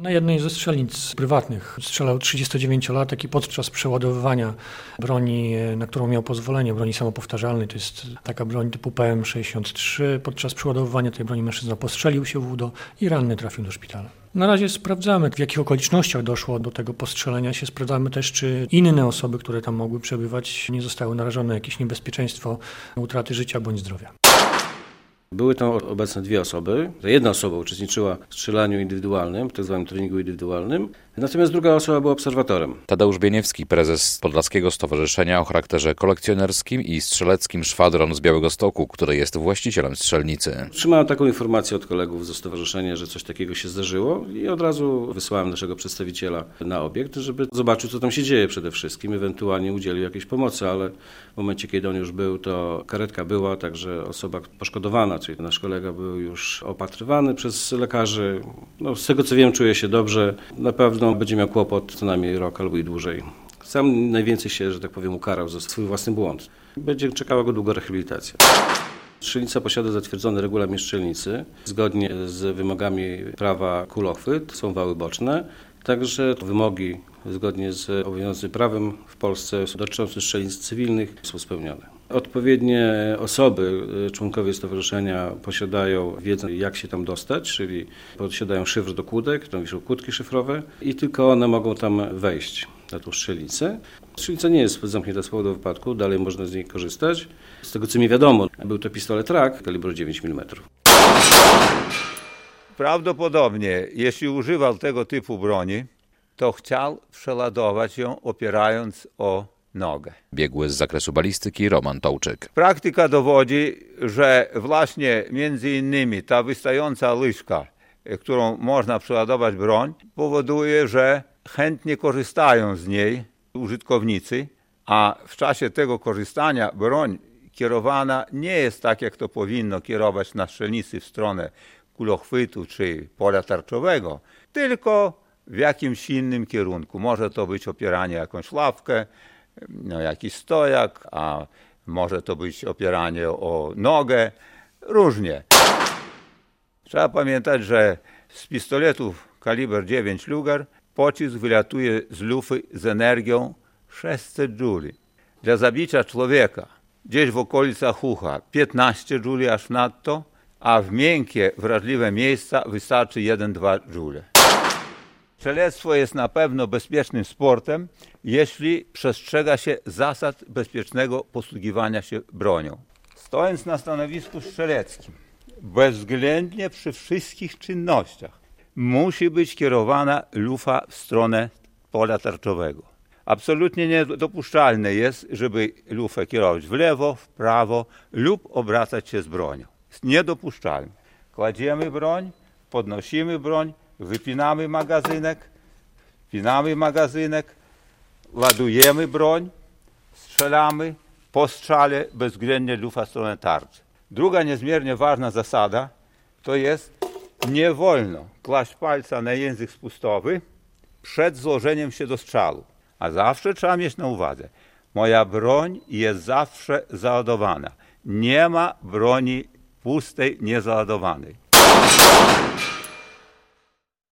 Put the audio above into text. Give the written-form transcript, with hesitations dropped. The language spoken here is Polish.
Na jednej ze strzelnic prywatnych strzelał 39-latek i podczas przeładowywania broni, na którą miał pozwolenie, broni samopowtarzalnej, to jest taka broń typu PM63, podczas przeładowywania tej broni mężczyzna postrzelił się w udo i ranny trafił do szpitala. Na razie sprawdzamy, w jakich okolicznościach doszło do tego postrzelenia się. Sprawdzamy też, czy inne osoby, które tam mogły przebywać, nie zostały narażone na jakieś niebezpieczeństwo utraty życia bądź zdrowia. Były tam obecne dwie osoby. Jedna osoba uczestniczyła w strzelaniu indywidualnym, w tzw. treningu indywidualnym, natomiast druga osoba była obserwatorem. Tadeusz Bieniewski, prezes Podlaskiego Stowarzyszenia o charakterze kolekcjonerskim i strzeleckim Szwadron z Białegostoku, który jest właścicielem strzelnicy. Otrzymałem taką informację od kolegów ze stowarzyszenia, że coś takiego się zdarzyło i od razu wysłałem naszego przedstawiciela na obiekt, żeby zobaczył, co tam się dzieje przede wszystkim, ewentualnie udzielił jakiejś pomocy, ale w momencie, kiedy on już był, to karetka była, także osoba poszkodowana, czyli nasz kolega był już opatrywany przez lekarzy. Z tego co wiem, czuje się dobrze. Na pewno będzie miał kłopot co najmniej rok albo i dłużej. Sam najwięcej się, że tak powiem, ukarał za swój własny błąd. Będzie czekała go długa rehabilitacja. Strzelnica posiada zatwierdzony regulamin strzelnicy. Zgodnie z wymogami prawa kulochwyt są wały boczne. Także wymogi zgodnie z obowiązującym prawem w Polsce dotyczące strzelnic cywilnych są spełnione. Odpowiednie osoby, członkowie stowarzyszenia posiadają wiedzę, jak się tam dostać, czyli posiadają szyfr do kłódek, tam wiszą kłódki szyfrowe i tylko one mogą tam wejść na tą strzelnicę. Strzelnica nie jest zamknięta z powodu wypadku, dalej można z niej korzystać. Z tego co mi wiadomo, był to pistolet RAK kalibru 9 mm. Prawdopodobnie, jeśli używał tego typu broni, to chciał przeładować ją opierając o nogę. Biegły z zakresu balistyki Roman Tołczyk. Praktyka dowodzi, że właśnie między innymi ta wystająca łyżka, którą można przeładować broń, powoduje, że chętnie korzystają z niej użytkownicy, a w czasie tego korzystania broń kierowana nie jest tak, jak to powinno kierować na strzelnicy w stronę kulochwytu czy pola tarczowego, tylko w jakimś innym kierunku. Może to być opieranie jakąś ławkę, jakiś stojak, a może to być opieranie o nogę, różnie. Trzeba pamiętać, że z pistoletów kaliber 9 Luger pocisk wylatuje z lufy z energią 600 Joule. Dla zabicia człowieka gdzieś w okolicach ucha 15 Joule aż nadto, a w miękkie, wrażliwe miejsca wystarczy 1-2 Joule. Strzelectwo jest na pewno bezpiecznym sportem, jeśli przestrzega się zasad bezpiecznego posługiwania się bronią. Stojąc na stanowisku strzeleckim, bezwzględnie przy wszystkich czynnościach musi być kierowana lufa w stronę pola tarczowego. Absolutnie niedopuszczalne jest, żeby lufę kierować w lewo, w prawo lub obracać się z bronią. Jest niedopuszczalne. Kładziemy broń, podnosimy broń, wypinamy magazynek, ładujemy broń, strzelamy, po strzale bezwzględnie lufa w stronę tarczy. Druga niezmiernie ważna zasada to jest nie wolno kłaść palca na język spustowy przed złożeniem się do strzału. A zawsze trzeba mieć na uwadze, moja broń jest zawsze załadowana. Nie ma broni pustej, niezaładowanej.